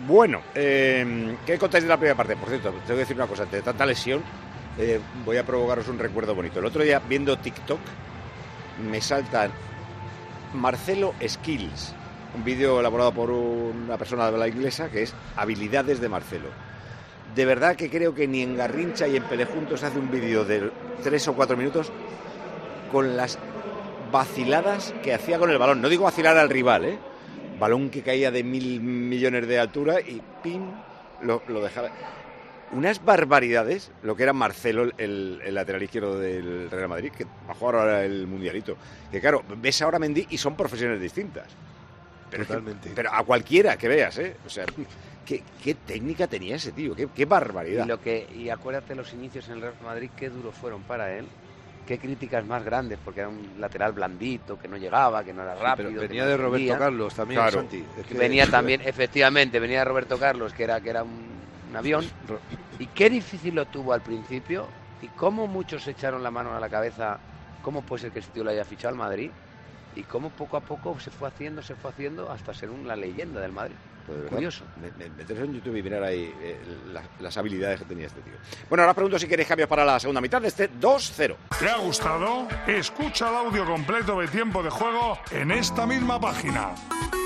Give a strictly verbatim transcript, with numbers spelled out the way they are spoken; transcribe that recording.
Bueno, eh, ¿qué contáis de la primera parte? Por cierto, tengo que decir una cosa, ante tanta lesión, eh, voy a provocaros un recuerdo bonito. El otro día, viendo TikTok, me saltan Marcelo Skills, un vídeo elaborado por una persona de la inglesa que es habilidades de Marcelo. De verdad que creo que ni en Garrincha y en Pelejuntos se hace un vídeo de tres o cuatro minutos con las vaciladas que hacía con el balón. No digo vacilar al rival, ¿eh? Balón que caía de mil millones de altura y ¡pim! Lo, lo dejaba. Unas barbaridades, lo que era Marcelo, el, el lateral izquierdo del Real Madrid, que va a jugar ahora el Mundialito. Que claro, ves ahora a Mendy y son profesiones distintas. Pero, Totalmente. Que, pero a cualquiera que veas, ¿eh? O sea, ¿qué, qué técnica tenía ese tío? ¿Qué, qué barbaridad? Y, lo que, y acuérdate los inicios en el Real Madrid, qué duros fueron para él. Qué críticas más grandes, porque era un lateral blandito, que no llegaba, que no era rápido. Sí, pero venía no de Roberto entendía. Carlos también, claro. Santi. Es que... Venía también, efectivamente, venía de Roberto Carlos, que era, que era un, un avión. Y qué difícil lo tuvo al principio, y cómo muchos echaron la mano a la cabeza, cómo puede ser que este tío lo haya fichado al Madrid, y cómo poco a poco se fue haciendo, se fue haciendo, hasta ser una leyenda del Madrid. Pues de Curioso. Meterse en YouTube y mirar ahí eh, las, las habilidades que tenía este tío. Bueno, ahora pregunto si queréis cambios para la segunda mitad de este dos cero. ¿Te ha gustado? Escucha el audio completo de Tiempo de Juego en esta misma página.